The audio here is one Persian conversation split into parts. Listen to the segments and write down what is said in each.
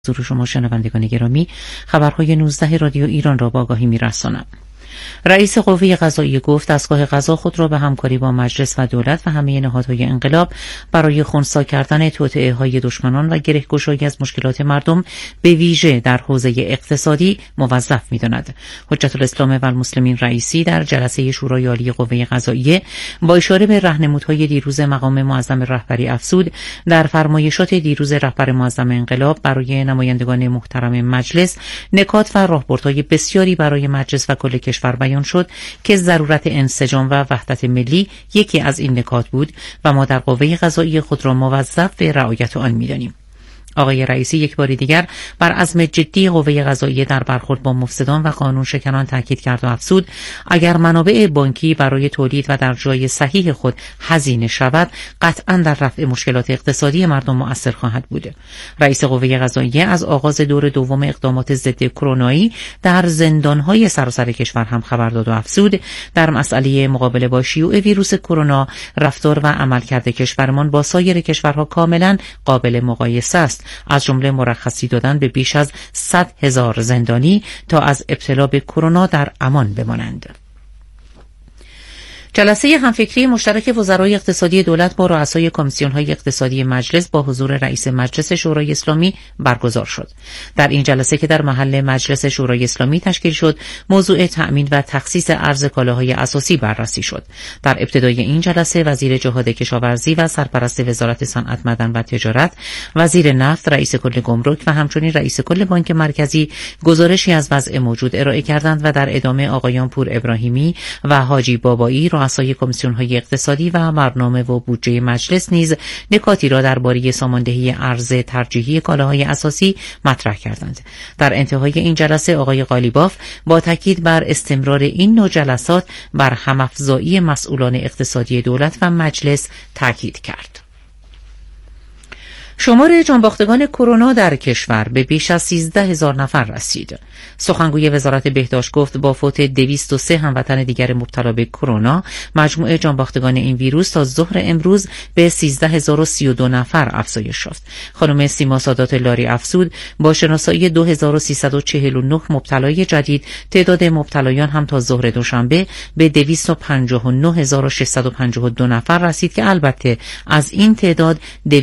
حضور شما شنوندگان گرامی، خبرهای 19 رادیو ایران را با آگاهی می‌رسانم. رئیس قوه قضاییه گفت دستگاه قضا خود را به همکاری با مجلس و دولت و همه نهادهای انقلاب برای خنثی کردن توطئه‌های دشمنان و گره‌گشایی از مشکلات مردم به ویژه در حوزه اقتصادی موظف می‌داند. حجت الاسلام و المسلمین رئیسی در جلسه شورای عالی قوه قضاییه با اشاره به راهنمودهای دیروز مقام معظم رهبری افزود در فرمایشات دیروز رهبر معظم انقلاب برای نمایندگان محترم مجلس نکات و راهبردهای بسیاری برای مجلس و کل کشور بیان شد که ضرورت انسجام و وحدت ملی یکی از این نکات بود و ما در قوه قضاییه خود را موظف به رعایت آن می‌دانیم. آقای رئیسی یک بار دیگر بر عزم جدی قوه قضاییه در برخورد با مفسدان و قانون شکنان تاکید کرد و افزود اگر منابع بانکی برای تولید و در جای صحیح خود هزینه شود قطعاً در رفع مشکلات اقتصادی مردم مؤثر خواهد بود. رئیس قوه قضاییه از آغاز دور دوم اقدامات ضد کرونایی در زندان‌های سراسر کشور هم خبر داد و افزود در مسئله مقابله با شیوع ویروس کرونا رفتار و عملکرد کشورمان با سایر کشورها کاملاً قابل مقایسه است، از جمله مرخصی دادن به بیش از 100,000 زندانی تا از ابتلا به کرونا در امان بمانند. جلسه همفکری مشترک وزرای اقتصادی دولت با رؤسای کمیسیون‌های اقتصادی مجلس با حضور رئیس مجلس شورای اسلامی برگزار شد. در این جلسه که در محل مجلس شورای اسلامی تشکیل شد، موضوع تأمین و تخصیص ارز کالاهای اساسی بررسی شد. در ابتدای این جلسه وزیر جهاد کشاورزی و سرپرست وزارت صنعت، معدن و تجارت، وزیر نفت، رئیس کل گمرک و همچنین رئیس کل بانک مرکزی گزارشی از وضع موجود ارائه کردند و در ادامه آقایان پور ابراهیمی و حاجی بابایی رؤسای کمیسیون‌های اقتصادی و برنامه و بودجه مجلس نیز نکاتی را درباره ساماندهی ارز ترجیحی کالاهای اساسی مطرح کردند. در انتهای این جلسه آقای قالیباف با تاکید بر استمرار این نوع جلسات بر هم‌افزایی مسئولان اقتصادی دولت و مجلس تاکید کرد. شمار جانباختگان کرونا در کشور به بیش از 13,000 نفر رسید. سخنگوی وزارت بهداشت گفت با فوت 203 هموطن دیگر مبتلا به کرونا، مجموع جانباختگان این ویروس تا ظهر امروز به 13,032 نفر افزایش یافت. خانم سیما سادات لاری افزود با شناسایی 2349 مبتلای جدید، تعداد مبتلایان هم تا ظهر دوشنبه به 259,652 نفر رسید که البته از این تعداد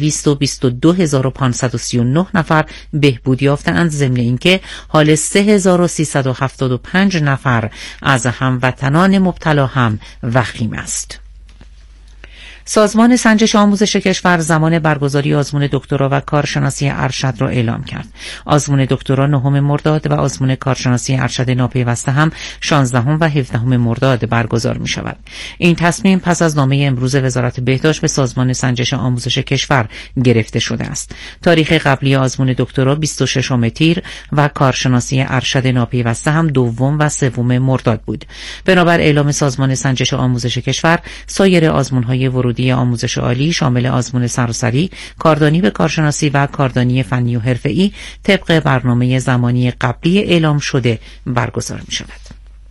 222,539 نفر بهبود یافتند، ضمن اینکه حال 3,375 نفر از هموطنان مبتلا هم وخیم است. سازمان سنجش آموزش کشور زمان برگزاری آزمون دکترا و کارشناسی ارشد را اعلام کرد. آزمون دکترا 9 مرداد و آزمون کارشناسی ارشد ناپیوسته هم 16 و 17 مرداد برگزار می شود. این تصمیم پس از نامه امروز وزارت بهداشت به سازمان سنجش آموزش کشور گرفته شده است. تاریخ قبلی آزمون دکترا 26 تیر و کارشناسی ارشد ناپیوسته هم 2 و 3 مرداد بود. بنابر اعلام سازمان سنجش آموزش کشور، سایر آزمون‌های ورودی آموزش عالی شامل آزمون سراسری، کاردانی به کارشناسی و کاردانی فنی و حرفه‌ای طبق برنامه زمانی قبلی اعلام شده برگزار می شود.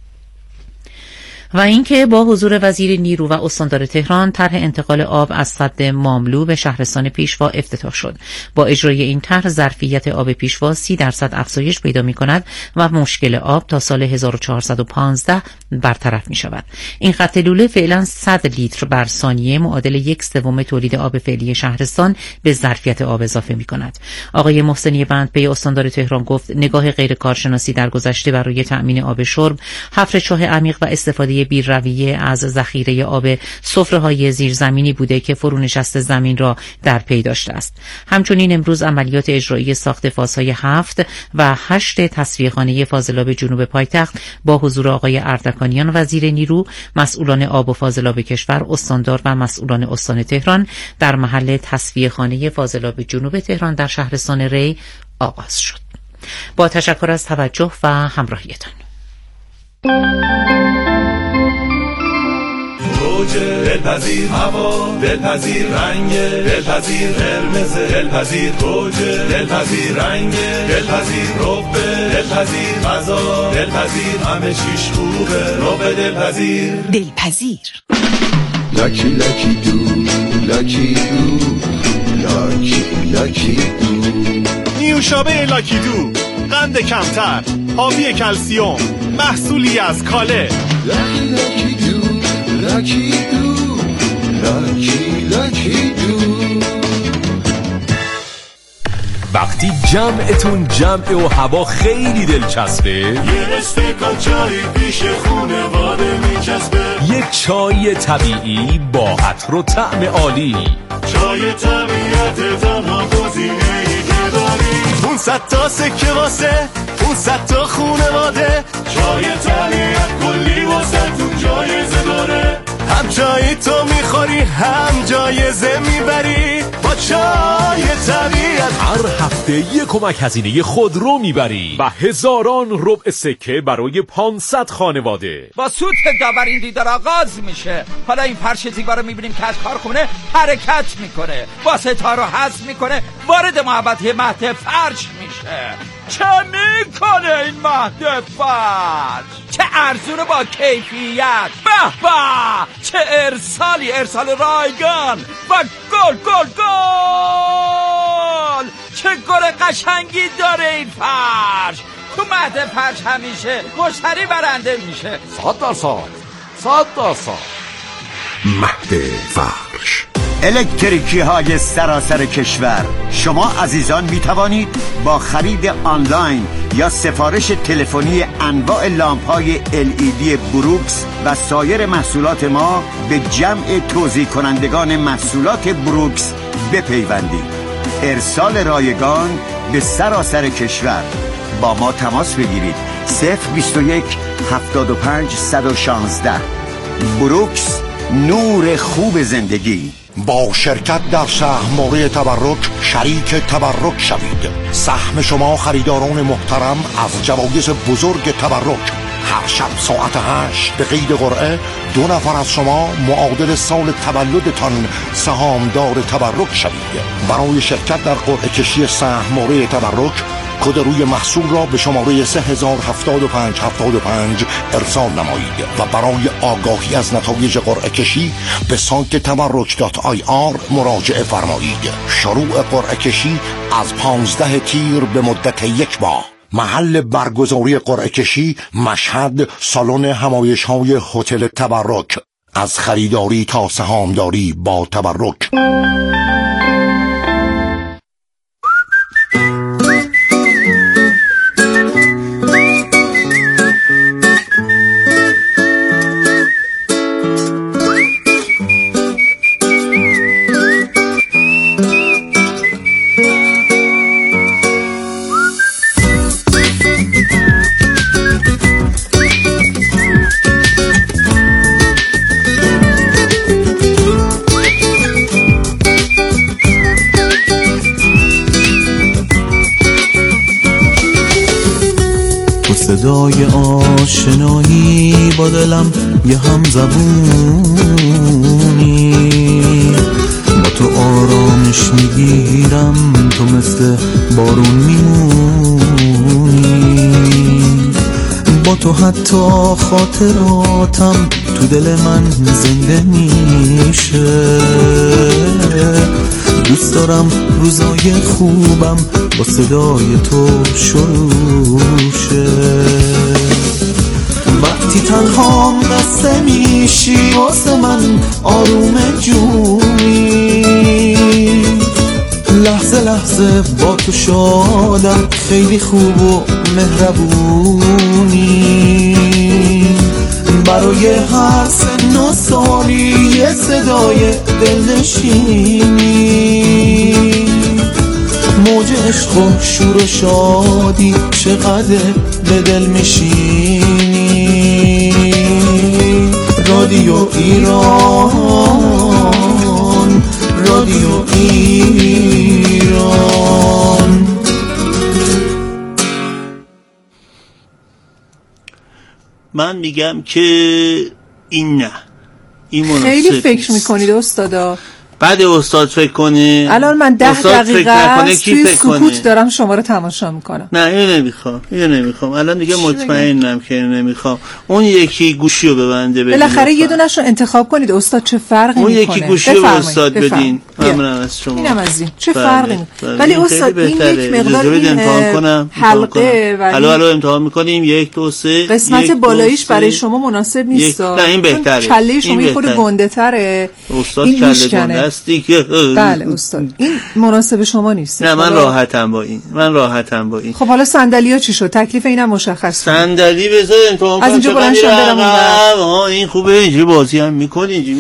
و اینکه با حضور وزیر نیرو و استاندار تهران طرح انتقال آب از سد ماملو به شهرستان پیشوا افتتاح شد. با اجرای این طرح ظرفیت آب پیشوا 30% افزایش پیدا می‌کند و مشکل آب تا سال 1415 برطرف می‌شود. این خط لوله فعلا 100 لیتر بر ثانیه معادل 1/3 تولید آب فعلی شهرستان به ظرفیت آب اضافه می‌کند. آقای محسنی بندپی استاندار تهران گفت نگاه غیر کارشناسی در گذشته برای تأمین آب شرب، حفر چاه عمیق و استفاده بی‌رویه از ذخیره آب سفره‌های زیرزمینی بوده که فرونشست زمین را در پی داشته است. همچنین امروز عملیات اجرایی ساخت فازهای 7 و 8 تصفیه‌خانه فاضلاب جنوب پایتخت با حضور آقای اردکانیان وزیر نیرو، مسئولان آب و فاضلاب کشور، استاندار و مسئولان استان تهران در محل تصفیه‌خانه فاضلاب جنوب تهران در شهرستان ری آغاز شد. با تشکر از توجه و همراهیتان. دلپذیر هوا، دلپذیر رنگ، دلپذیر قرمز، دلپذیر گوجه، دلپذیر رنگ، دلپذیر رب، دلپذیر غذا، دلپذیر همه چیش خوبه، رب دلپذیر. دلپذیر. Lucky lucky do, lucky do, lucky lucky do. نیوشابه لاکی دو، قند کمتر، حاوی کلسیوم، محصولی از کاله. لاکی لاکی دو، لاکی دو، لاکی لاکی دو. وقتی جمعتون جمعه و هوا خیلی دلچسبه، یه استکان چای پیش خونواده میچسبه، یک چای طبیعی با عطر و طعم عالی. چای طبیعت تنها گزینه‌ای که داری، 500 تا سکه واسه 500 تا خونواده. چای طبیعت کلی واسه تو جایزه داره، هم جای تو میخوری هم جایزه میبری با چای طبیعت. هر هفته یک کمک هزینه خودرو میبری و هزاران ربع سکه برای 500 خانواده. با سوت داور این دیدار آغاز میشه. حالا این فرش زیبا رو میبینیم که از کارخونه حرکت میکنه، واسطه رو حذف میکنه، وارد محوطه مهد فرش میشه. چه میکنه این مهد فرش؟ چه ارزونه با کیفیت، به به، چه ارسالی، ارسال رایگان و گل گل گل. چه گل قشنگی داره این فرش. تو مهد فرش همیشه مشتری برنده میشه. 100%. مهد فرش. الکتریکی های سراسر کشور. شما عزیزان می توانید با خرید آنلاین یا سفارش تلفنی انواع لامپ های LED بروکس و سایر محصولات ما به جمع توزیع کنندگان محصولات بروکس بپیوندید. ارسال رایگان به سراسر کشور. با ما تماس بگیرید. 021 75 116. بروکس، نور خوب زندگی. با شرکت در سهم‌موقع تبرک شریک تبرک شوید. سهم شما خریداران محترم از جوایز بزرگ تبرک. هر شب ساعت 8 به قید قرعه 2 نفر از شما معادل سال تولدتان سهامدار تبرک شوید. برای شرکت در قرعه کشی سهم‌موقع تبرک کد روی محصول را به شماره 3075 ارسال نمایید و برای آگاهی از نتایج قرعه کشی به سایت تبرک.ir مراجعه فرمایید. شروع قرعه کشی از 15 تیر به مدت 1 ماه. محل برگزاری قرعه کشی مشهد، سالن همایش‌های هتل تبرک. از خریداری تا سهامداری با تبرک. صدای آشنایی با دلم یه هم زبونی، با تو آرامش میگیرم، تو مثل بارون میمونی، با تو حتی خاطراتم تو دل من زنده میشه. دوست دارم روزای خوبم با صدای تو شروع شه. وقتی تنهام قصه میشی واسه من آروم جونی، لحظه لحظه با تو شادم، خیلی خوب و مهربونی. برای هر سن و سالی یه صدای دلنشینی، موج عشق و شور و شادی چقدر به دل میشینی. رادیو ایران، رادیو ایران. من میگم که این نه، این خیلی فکر میکنید استادا. بعد استاد فکر کنه. الان من 10 دقیقه توی سکوت دارم شما رو تماشا میکنم. نه اینو نمیخوام الان دیگه مطمئنم که نمیخوام. اون یکی گوشیو ببنده بدین. بالاخره یه دونه‌شو انتخاب کنید استاد چه فرقی میکنه. اون یکی گوشیو به استاد بدین. ممنونم از شما. اینم از این. چه فرقی میکنه. ولی استاد این یک مقدار امتحان کنم. حلقه الو امتحان میکنیم 1 2 3 قسمت بالاییش برای شما مناسب نیست. نه این بهتره. کله شما یه خورده گنده تره. استاد کله گنده است دیگه. بله استاد این مناسب شما نیست. نه من راحتم با این. خب حالا صندلی‌ها چی شد؟ تکلیف اینم مشخص کن. صندلی بذار امتحان کنم. از اینجا بلند شدم برم. این خوبه اینجوری بازی هم می‌کنی اینجوری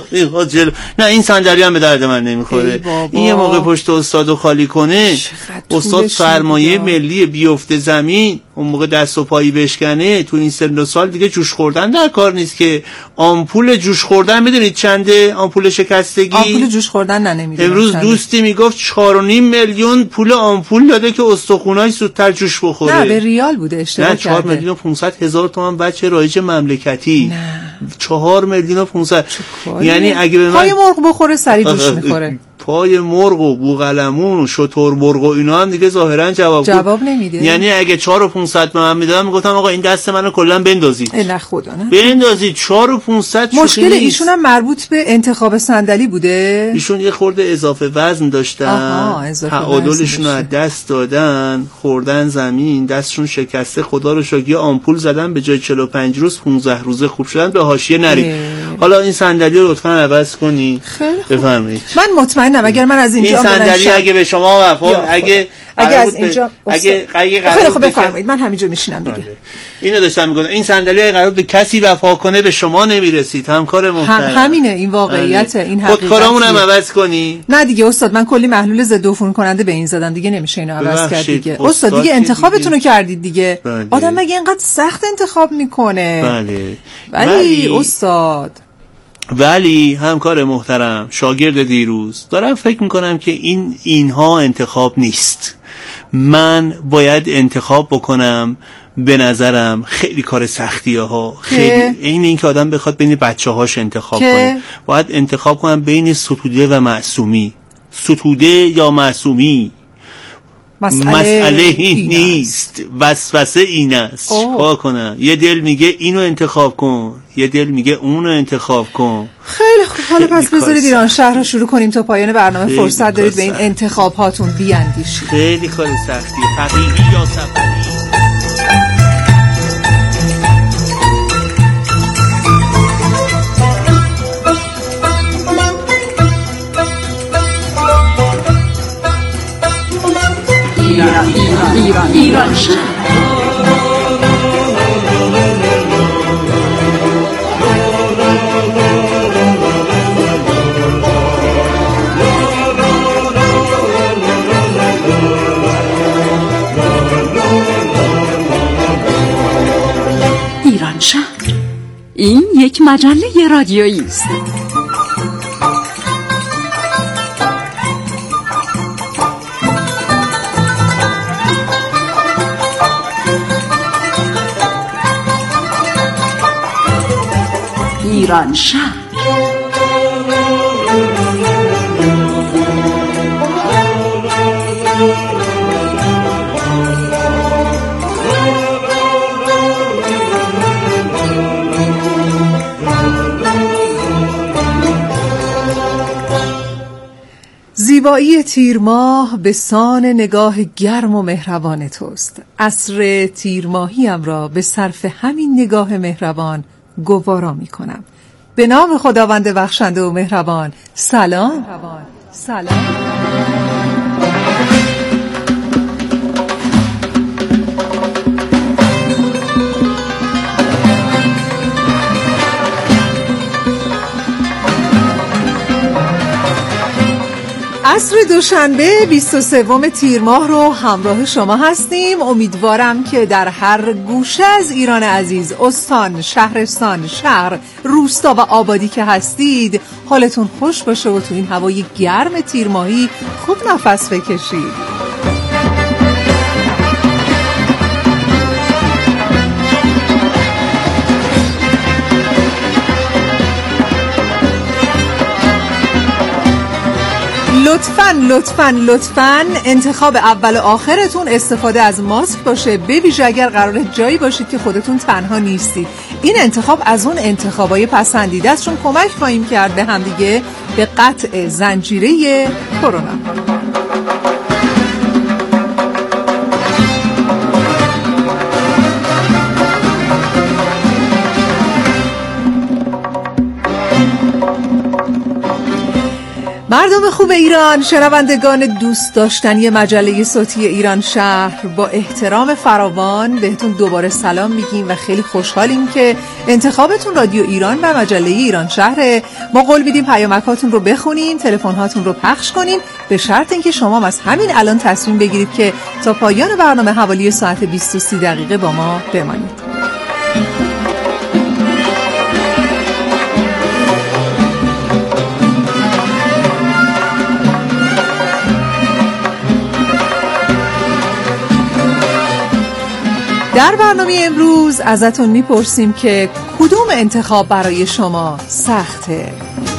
میره. نه این صندلی هم به درد من نمیخوره. این یه موقع پشت استادو خالی کنه استاد سرمایه ملی بیفته زمین اون موقع دست و پایی بشکنه تو این سن و سال دیگه جوش خوردن در کار نیست که. آمپول جوش خوردن میدونید چنده؟ آمپول شکستگی. آمپول جوش خوردن نمیدونم. امروز دوستی میگفت 4.5 میلیون پول آمپول داده که استخونای زودتر جوش بخوره. نه به ریال بوده اشتباه کرده. 4 میلیون 500 هزار تومان بچه رایج مملکتی. نه 4 میلیون و 500 یعنی اگه به من پای مرغ بخوره سری دوش میخوره. پای مرغ و بوقلمون و شتر مرغ و اینا هم دیگه ظاهرا جواب نمیده. یعنی اگه 4 و 500 من میدادم میگفتم آقا این دست منو کلا بندازید. نه خدا نه بندازید 4 و 500. مشکل ایشون هم مربوط به انتخاب صندلی بوده. ایشون یه خورده اضافه وزن داشتن. تعادلشون رو از دست دادن، خوردن زمین، دستشون شکسته. خدا رو شکر یه آمپول زدن به جای 45 روز 15 روزه خوب شدن. به حاشیه نرید. حالا این صندلی رو لطفاً عوض کنی. بفرمایید. من مطمئنم اگر من از اینجا این صندلی اگه به شما اگه از اینجا خیلی خوب بفرمایید من همینجا میشینم دیگه. اینو داشتم میگم این صندلی اگه قرار به کسی وفا کنه به شما نمیرسید. همکار محترم همینه این واقعیت این حقیقت. خودکارامون هم عوض کنی. نه دیگه استاد من کلی محلول ضد عفونی کننده به این زدم دیگه نمیشه اینو عوض کرد دیگه. استاد دیگه انتخابتون رو کردید دیگه. آدم مگه اینقدر سخت انتخاب میکنه؟ بله ولی استاد ولی همکار محترم شاگرد دیروز دارم فکر میکنم که اینها انتخاب نیست. من باید انتخاب بکنم. به نظرم خیلی کار سختیه ها. خیلی این که آدم بخواد بین بچه هاش انتخاب کنه. باید انتخاب کنم بین ستوده و معصومی. ستوده یا معصومی مسئله این نیست. وسوسه این است. چیکار کنم؟ یه دل میگه اینو انتخاب کن، یه دل میگه اونو انتخاب کن. خیلی خوب حالا پس بذارید ایران شهر رو شروع کنیم تا پایان برنامه فرصت دارید به این انتخاب هاتون بیاندیشید. خیلی کار سختی. حقیقی یا سفری. ایران شهر. ایران شهر این یک مجله رادیویی است. ایران شهر زیبایی تیرماه به سان نگاه گرم و مهربان توست. عصر تیرماهیم را به صرف همین نگاه مهربان گوارا می کنم. به نام خداوند بخشنده و مهربان. سلام. سلام. عصر دوشنبه 23 تیر ماه رو همراه شما هستیم. امیدوارم که در هر گوشه از ایران عزیز، استان، شهرستان، شهر، روستا و آبادی که هستید حالتون خوش باشه و تو این هوای گرم تیر ماهی خوب نفس بکشید. لطفاً انتخاب اول و آخرتون استفاده از ماسک باشه، به ویژه اگر قراره جایی باشید که خودتون تنها نیستید. این انتخاب از اون انتخابای پسندیده است، چون کمک خواهیم کرد به همدیگه به قطع زنجیره کرونا. مردم خوب ایران، شنوندگان دوست داشتنی مجله صوتی ایران شهر، با احترام فراوان بهتون دوباره سلام میگیم و خیلی خوشحالیم که انتخابتون رادیو ایران و مجله ایران شهره. ما قول میدیم پیامکاتون رو بخونیم، تلفن‌هاتون رو پخش کنیم، به شرط اینکه شما از همین الان تصمیم بگیرید که تا پایان برنامه حوالی ساعت 20:30 با ما بمانید. در برنامه امروز ازتون میپرسیم که کدوم انتخاب برای شما سخته؟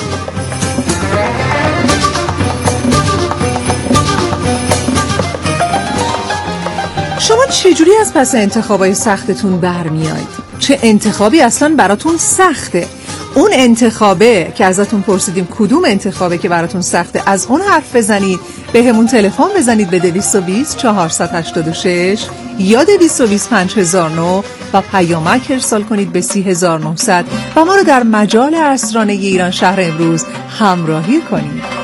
شما چجوری از پس انتخابای سختتون برمیاید؟ چه انتخابی اصلا براتون سخته؟ اون انتخابه که ازتون پرسیدیم کدوم انتخابه که براتون سخته، از اون حرف بزنید، به همون تلفن بزنید به 220 486 یا 220 5009 و پیامک ارسال کنید به 30900 و ما رو در مجال اسرانه ایران شهر امروز همراهی کنید.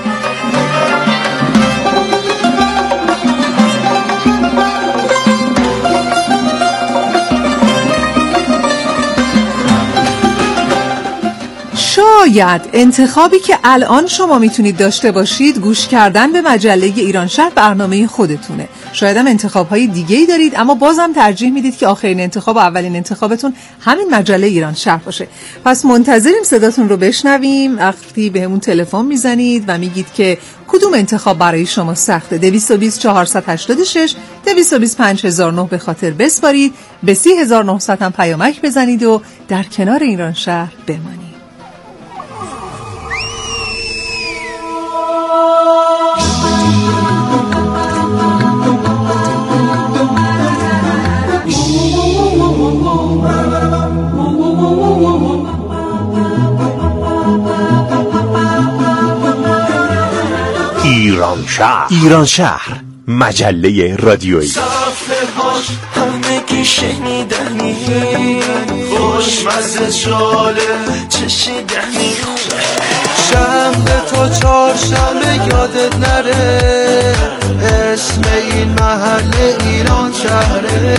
شاید انتخابی که الان شما میتونید داشته باشید گوش کردن به مجله ایران شهر برنامه خودتونه. شاید هم انتخاب‌های دیگه‌ای دارید اما بازم ترجیح میدید که آخرین انتخاب و اولین انتخابتون همین مجله ایران شهر باشه. پس منتظریم صداتون رو بشنویم وقتی بهمون تلفن میزنید و میگید که کدوم انتخاب برای شما سخته. 220 486 220 5009 به خاطر بسپارید، به 30900 هم پیامک بزنید و در کنار ایران شهر بمانید. ایران شهر مجله رادیویی. صفحه‌هاش همگی شنیدنی، خوشمزه جاله چشیدنی، شهر تو چهارشنبه یادت نره، اسم این محله ایران شهره.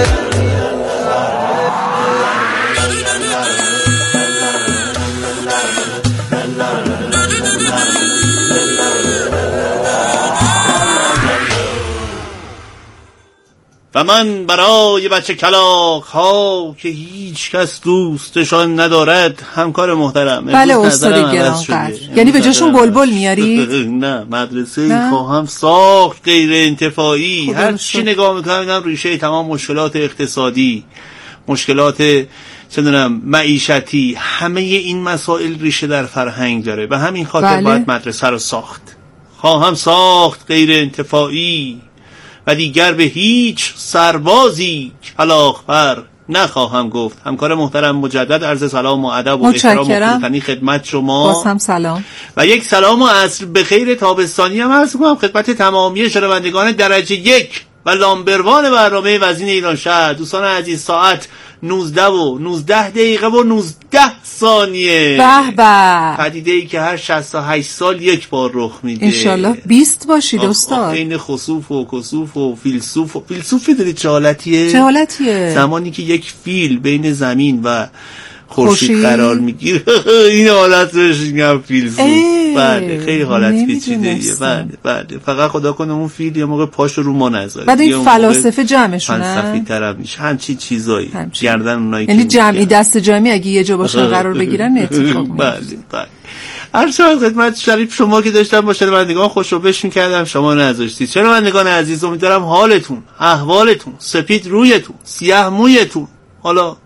و من برای بچه کلاغ ها که هیچ کس دوستشان ندارد، همکار محترم، بله استاد گرانقدر، یعنی به جاشون بلبل میارید؟ نه، مدرسه خواهم ساخت غیر انتفاعی. هر چی نگاه میکنم ریشه تمام مشکلات اقتصادی، مشکلات معیشتی، همه این مسائل ریشه در فرهنگ داره. به همین خاطر باید مدرسه رو ساخت. خواهم ساخت غیر انتفاعی و دیگر به هیچ سربازی کلاغ‌پر نخواهم گفت. همکار محترم مجدد عرض سلام و ادب و احترام و خدمت شما. باز هم سلام و یک سلام و عصر بخیر تابستانی هم عرض کنم خدمت تمامی شنوندگان درجه 1 و لامبروان برنامه وزین ایران شهر. دوستان عزیز، ساعت 19 و 19 دقیقه و 19 ثانیه. به به. پدیده‌ای که هر 68 سال یک بار رخ میده. انشالله 20 باشید استاد. این خسوف و کسوف و فیلسوف دارید چه حالتیه؟ چه حالتیه؟ زمانی که یک فیل بین زمین و خورشید قرار میگیره این حالت روش میگم فیلسوف. بله خیلی حالت پیچیده‌ایه. بله فقط خدا کنه اون فیل یه موقع پاشو رو ما نذاره. بعد این فلاسفه جمعشونه فلسفی طرف میشه همچی چیزایی گردن اونایی یعنی جمعی دست جمعی اگه یه جا باشن قرار بگیرن اتفاق میفته. بله هر شب خدمت شریف شما که داشتم با شنوندگان خوشوبش میکردم، شما نذاشتید. شنوندگان عزیز، امیدوارم حالتون، احوالتون، سپید رویتون، سیاه مویتون، حالا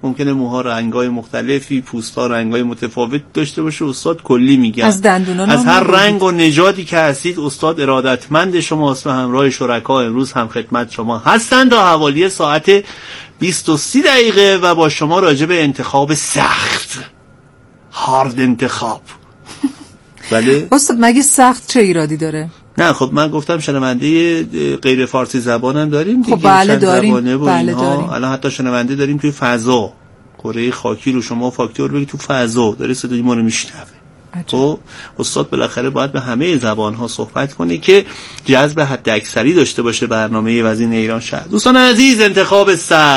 ممکنه موها رنگ‌های مختلفی، پوست‌ها رنگ‌های متفاوت داشته باشه، استاد کلی میگن. از دندونان از هر رنگ و نژادی که هستید استاد ارادتمند شماست و همراه شرکا امروز هم خدمت شما هستند تا حوالی ساعت 20:30 و با شما راجع به انتخاب سخت، هارد انتخاب. بله استاد مگه سخت چه ایرادی داره؟ نه خب من گفتم شنونده غیر فارسی زبانم داریم دیگه. خب بله داریم، بله داریم. الان حتی شنونده داریم توی فضا، کره خاکی رو شما فاکتور بگید تو فضا داره صدای ما رو میشنوه. خب استاد بالاخره باید به همه زبان‌ها صحبت کنه که جذب حد اکثری داشته باشه برنامه وزین ایران شهر. دوستان عزیز، انتخاب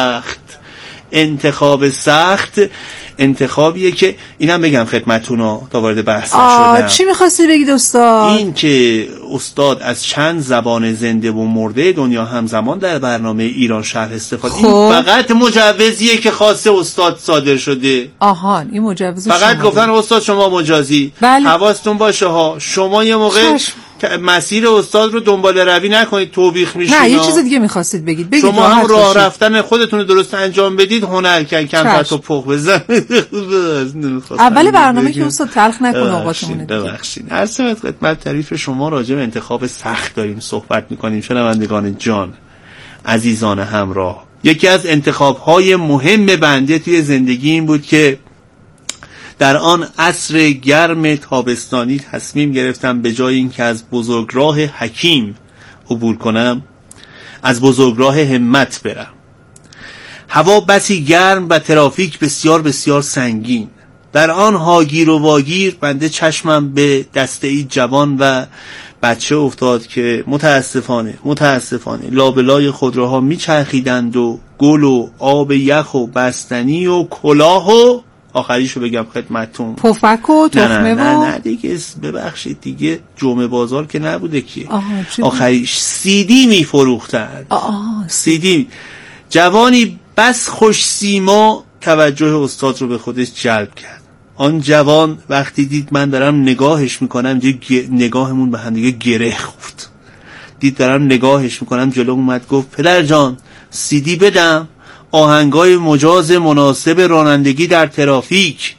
سخت انتخابیه که اینم بگم خدمتتون تا وارد بحث شدم. چی می‌خواستی بگید استاد؟ این که استاد از چند زبان زنده و مرده دنیا همزمان در برنامه ایران شهر استفاده این فقط مجوزیه که خاص استاد صادر شده. آهان این مجوز فقط گفتن استاد شما مجازی. بله. حواستون باشه ها، شما یه موقع مسیر استاد رو دنبال روی نکنید، توبیخ میشین. نه یه چیز دیگه می‌خواستید بگید. شما هم راه رفتن خودتون رو درست انجام بدید، هنر کم پت و پخ بزنید. اول برنامه که استاد تلخ نکنه اوقاتمون. ببخشید. هر ساعت خدمت تعریف شما راجع به انتخاب سخت داریم صحبت می‌کنیم. شنوندگان جان، عزیزان همراه، یکی از انتخاب‌های مهم بنده توی زندگی این بود که در آن عصر گرم تابستانی تصمیم گرفتم به جای اینکه از بزرگراه حکیم عبور کنم از بزرگراه همت برم. هوا بسی گرم و ترافیک بسیار بسیار سنگین. در آن هاگیر و واگیر بنده چشمم به دسته‌ای جوان و بچه افتاد که متاسفانه لابلای خودروها میچرخیدند و گل و آب یخ و بستنی و کلاه و آخریشو بگم خدمتتون، پفک و تخمه نه دیگه ببخشید دیگه جمعه بازار که نبوده که. آخریش CD میفروختن. CD. جوانی بس خوش سیما توجه استاد رو به خودش جلب کرد. آن جوان وقتی دید من دارم نگاهش میکنم، نگاهمون به هم دیگه گره خورد. دید دارم نگاهش میکنم، جلو اومد گفت پدر جان CD بدم، آهنگای مجاز مناسب رانندگی در ترافیک.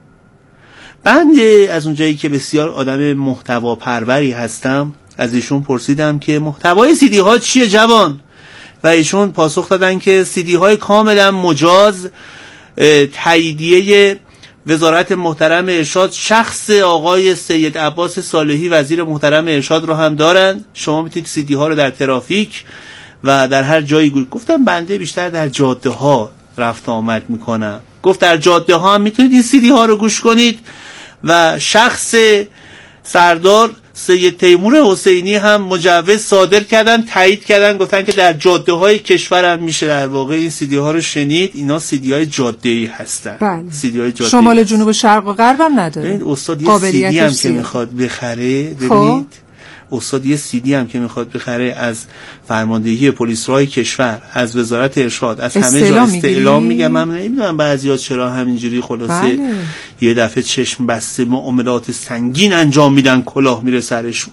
بنده از اونجایی که بسیار آدم محتوا پروری هستم از ایشون پرسیدم که محتوای CD ها چیه جوان؟ و ایشون پاسخ دادن که CD های کاملا مجاز، تاییدیه وزارت محترم ارشاد، شخص آقای سید عباس صالحی وزیر محترم ارشاد رو هم دارن. شما میتونید CD ها رو در ترافیک و در هر جایی گوش. گفتم بنده بیشتر در جاده ها رفت آمد میکنم. گفت در جاده ها هم میتونید این CD ها رو گوش کنید و شخص سردار سید تیمور حسینی هم مجوز صادر کردن، تایید کردن، گفتن که در جاده های کشور هم میشه در واقع این CD ها رو شنید. اینا CD های جاده‌ای هستن. بله. CD های جاده‌ای شمال جنوب شرق و غرب هم نداره. این استاد یه CD هم که میخواد بخره، ببینید استاد یه CD هم که میخواد بخره از فرماندهی پلیس رای کشور، از وزارت ارشاد، از همه جا استعلام میگم. من نمیدونم بعضیا چرا همینجوری خلاصه یه دفعه چشم بسته معاملات سنگین انجام میدن، کلاه میره سرشون.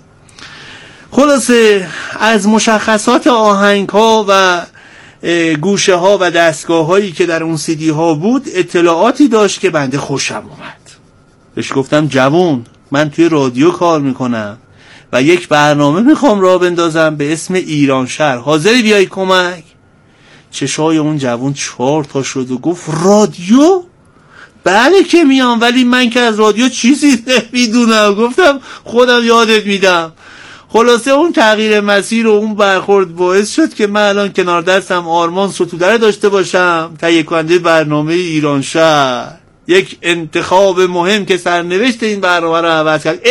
خلاصه از مشخصات آهنگ ها و گوشه ها و دستگاه هایی که در اون CD ها بود اطلاعاتی داشت که بنده خوشم اومد. بهش گفتم جوون، من توی رادیو کار میکنم و یک برنامه میخوام راه بندازم به اسم ایران شهر، حاضری بیای کمک؟ چشای اون جوون 4 تا شد و گفت رادیو؟ بله که میام، ولی من که از رادیو چیزی نمیدونم. گفتم خودم یادت میدم. خلاصه اون تغییر مسیر و اون برخورد باعث شد که من الان کنار دستم آرمان ستودره داشته باشم تهیه کننده برنامه ایران شهر. یک انتخاب مهم که سرنوشت این برنامه رو عوض کرد.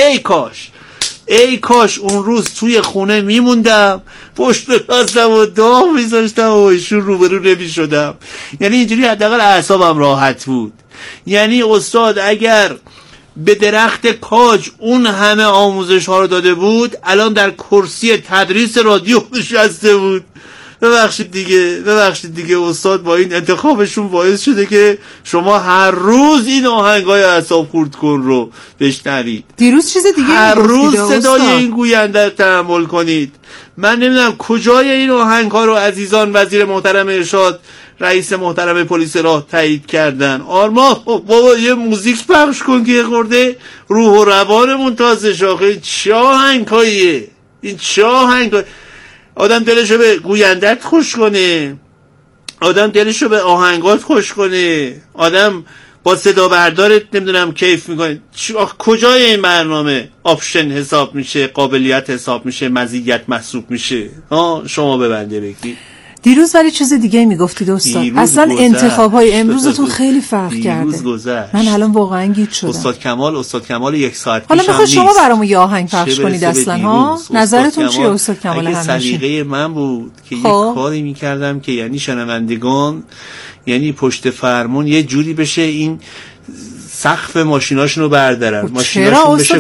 ای کاش اون روز توی خونه میموندم، پشت دستم و داغ میذاشتم و ایشون روبرو نمیشدم. یعنی اینجوری حداقل اعصابم راحت بود. یعنی استاد اگر به درخت کاج اون همه آموزش ها رو داده بود، الان در کرسی تدریس رادیو نشسته بود. ببخشید دیگه استاد با این انتخابشون باعث شده که شما هر روز این آهنگای اعصاب خورد کن رو بشنوید. دیروز چیز دیگه هر روز صدای این گوینده رو تحمل کنید. من نمیدونم کجای این آهنگ‌ها رو عزیزان وزیر محترم ارشاد، رئیس محترم پلیس راه تایید کردن. آرمان بابا یه موزیک پخش کن که خورده روح و روانمون تازه شاخه. چه آهنگ‌هاییه این؟ چه آهنگ‌هایی؟ آدم دلشو به گویندت خوش کنه، آدم دلشو به آهنگات خوش کنه، آدم با صدا بردارت نمیدونم کیف میکنه. کجای این برنامه آپشن حساب میشه، قابلیت حساب میشه، مزیت محسوب میشه؟ شما ببنده بگید. دیروز ولی چیز دیگه میگفتید استاد. اصلا انتخاب‌های امروزتون خیلی فرق کرده. من الان واقعا گیج شدم. استاد کمال یک ساعت حالا میخواد شما برامون یه آهنگ پخش کنید اصلا ها؟ نظرتون چیه استاد کمال همشین؟ سلیقه من بود که یه کاری میکردم که یعنی شنوندگان یعنی پشت فرمون یه جوری بشه این سقف ماشیناشونو بردارن، ماشیناشون بشه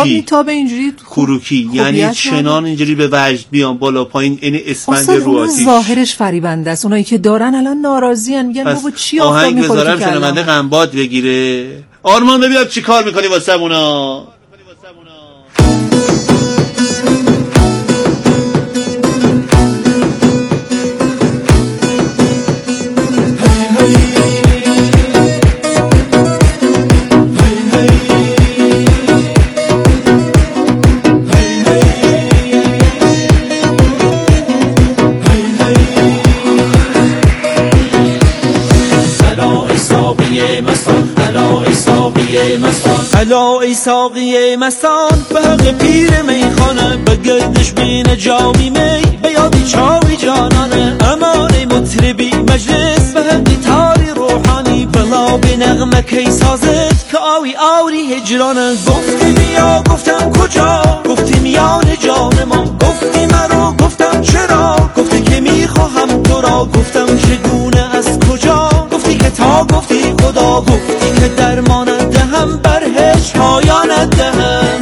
کروکی یعنی چنان اینجوری به وجد بیان بالا پایین، این اسفند رو آتیش. ظاهرش فریبنده است. اونایی که دارن الان ناراضی ان، میگن بابا چی آفتاب میخوره که آهنگ شنونده غمباد بگیره. آرمان ببین چی کار میکنی واسمونا. الا ای ساقی مستان به حق پیر میخانه، به گردش بین جامی می به یادی چاوی جانانه. امان ای مطربی مجلس به حق تاری روحانی، بلا به نغمه کی سازد که آوی آوری هجرانه. گفتی بیا گفتم کجا، گفتی میان جان ما، گفتی مرا گفتم چرا، گفتی که میخواهم تو را، گفتم چگونه از کجا، گفتی که تا گفتی خدا، گفتی که درمانت دهم بر هیچ پایانت دهم.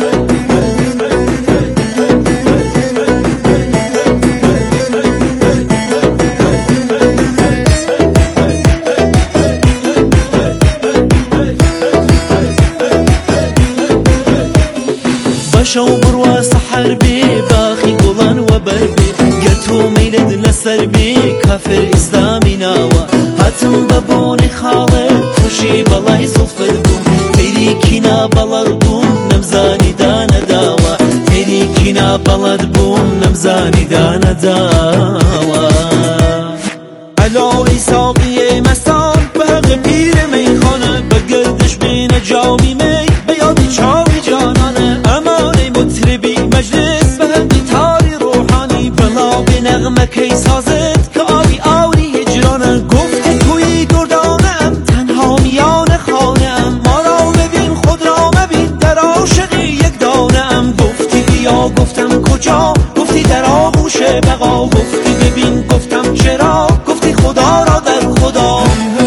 باشو برو سحر بی باخی گلان و بربی، گرتو میلد لسر بی کافر اسلامی ناوا، هاتم ببونی خالد توشی بالای صفر بوم، تیری کینا بالاد بوم نمزانی دانه داوا، تیری کینا بالاد بوم نمزانی دانه داوا. الا ای ساقی مستان به حق پیر میخانه، به گردش بین جامی می به یادی چاوی جانانه. امان ای مطربی مجلس به حق تاری روحانی، بلا به نغمه کی سازد که آوی آوری هجرانه. گفتی توی دردانم تنها میان خانم، ما را ببین خود را مبین در عاشقی یک دانم. گفتی بیا گفتم کجا، گفتی در آغوش بقا، گفتی ببین گفتم چرا، گفتی خدا را در خدا.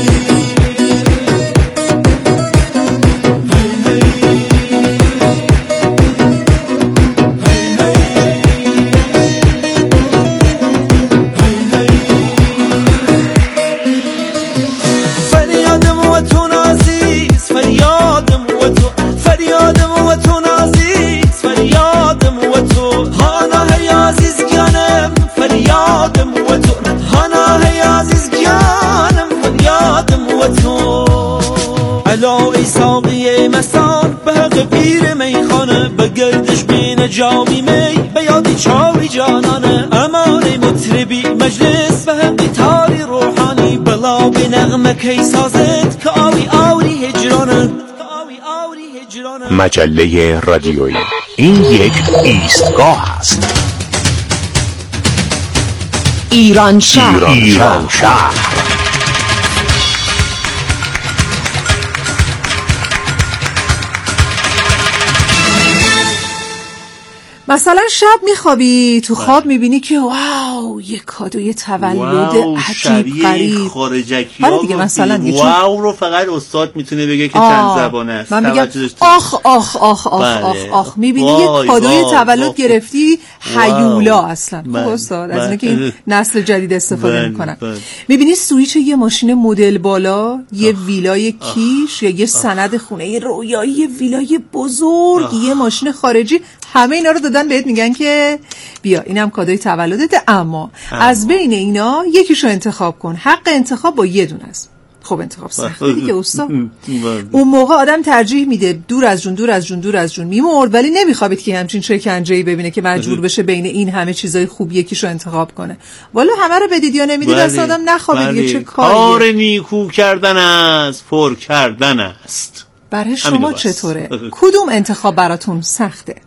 الا ای ساقی مستان به حق پیر میخانه، به گردش بین جامی می به یادی چاوی جانانه. امان ای مطربی مجلس به حق تاری روحانی، بلا به نغمه کی سازد که آوی آوری هجرانه. مجله رادیویی این یک ایستگاه است. ایران شهر. مثلا شب میخوابی، تو خواب میبینی که واو یه کادوی تولد عجیب غریب خارجکی ها دیگه. مثلا واو رو فقط استاد میتونه بگه که چند زبانه است. من میگم آخ آخ آخ آخ آخ آخ، میبینی یه کادوی تولد گرفتی هیولا اصلا. خب استاد از اینه که این نسل جدید استفاده میکنن. میبینی سویچ یه ماشین مدل بالا، یه ویلای کیش یا یه سند خونه، یه رویایی، یه ویلای بزرگ، یه ماشین خارجی همه اینا رو دادن بهت، میگن که بیا اینم کادوی تولدت، اما از بین اینا یکیشو انتخاب کن. حق انتخاب با یه دونه است. خب انتخاب سخته دیگه استاد. اون موقع آدم ترجیح میده دور از جون میمرد، ولی نمیخوابید که همچین شکنجه‌ای ببینه که مجبور بشه بین این همه چیزای خوب یکیشو انتخاب کنه. والا همه رو بدید یا نمیدید اصلا آدم نخوابه دیگه. چه کاریه؟ کار نیکو کردن است، پر کردن است. برای شما چطوره؟ کدوم انتخاب براتون سخته؟